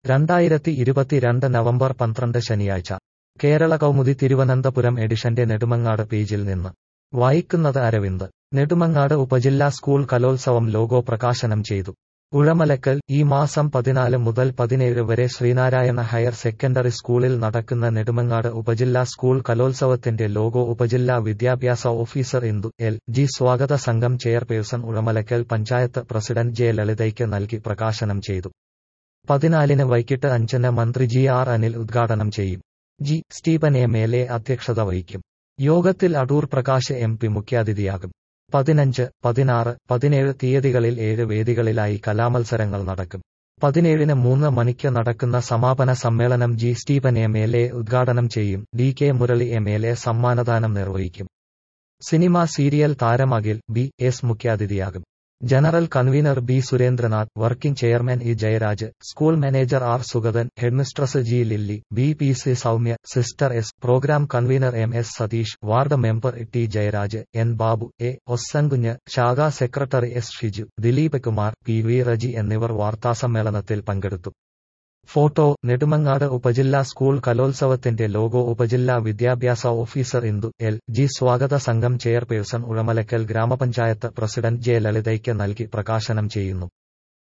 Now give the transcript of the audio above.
2022 November 12 ശനിയാഴ്ച കേരള കൗമുദി തിരുവനന്തപുരം എഡിഷന്റെ നെടുമങ്ങാട് പേജിൽ നിന്ന് വായിക്കുന്നത് അരവിന്ദ്. നെടുമങ്ങാട് ഉപജില്ലാ സ്കൂൾ കലോത്സവം ലോഗോ പ്രകാശനം ചെയ്തു. ഉഴമലക്കൽ ഈ മാസം 14 മുതൽ 17 വരെ ശ്രീനാരായണ ഹയർ സെക്കൻഡറി സ്കൂളിൽ നടക്കുന്ന നെടുമങ്ങാട് ഉപജില്ലാ സ്കൂൾ കലോത്സവത്തിന്റെ ലോഗോ ഉപജില്ലാ വിദ്യാഭ്യാസ ഓഫീസർ ഇന്ദു എൽ.ജി. സ്വാഗത സംഘം chairperson Uzhamalakkal panchayat president J. ലളിതയ്ക്ക് നൽകി പ്രകാശനം ചെയ്തു. 14 വൈകിട്ട് 5 മന്ത്രി ജി.ആർ. അനിൽ ഉദ്ഘാടനം ചെയ്യും. ജി. Stephen MLA. അധ്യക്ഷത വഹിക്കും. യോഗത്തിൽ അടൂർ പ്രകാശ് എം.പി. മുഖ്യാതിഥിയാകും. 15, 16, 17 തീയതികളിൽ 7 വേദികളിലായി കലാമത്സരങ്ങൾ നടക്കും. 17-ന് 3 മണിക്ക് നടക്കുന്ന സമാപന സമ്മേളനം ജി. Stephen MLA. ഉദ്ഘാടനം ചെയ്യും. ഡി. കെ. മുരളി എം.എൽ.എ. സമ്മാനദാനം നിർവഹിക്കും. സിനിമ സീരിയൽ താരം അഖിൽ ബി.എസ്. മുഖ്യാതിഥിയാകും. General convener B. Surendranath, working chairman E. Jayaraj, school manager R. Sugathan, headmistress G. Lilly, BPC. Soumya, sister S, program convener M S. Satheesh, ward member T. Jayaraj, N. Babu, A. Ossankunju, ശാഖാ secretary S. Shiju, Dileep Kumar, P. V. Reji എന്നിവർ വാർത്താസമ്മേളനത്തിൽ പങ്കെടുത്തു. Photo Nedumangad ഉപജില്ലാ school കലോത്സവത്തിന്റെ logo ഉപജില്ലാ വിദ്യാഭ്യാസ officer Indu L G. സ്വാഗത സംഘം chairperson Uzhamalakkal ഗ്രാമപഞ്ചായത്ത് പ്രസിഡന്റ് ജെ. ലളിതയ്ക്ക് നൽകി പ്രകാശനം ചെയ്യുന്നു.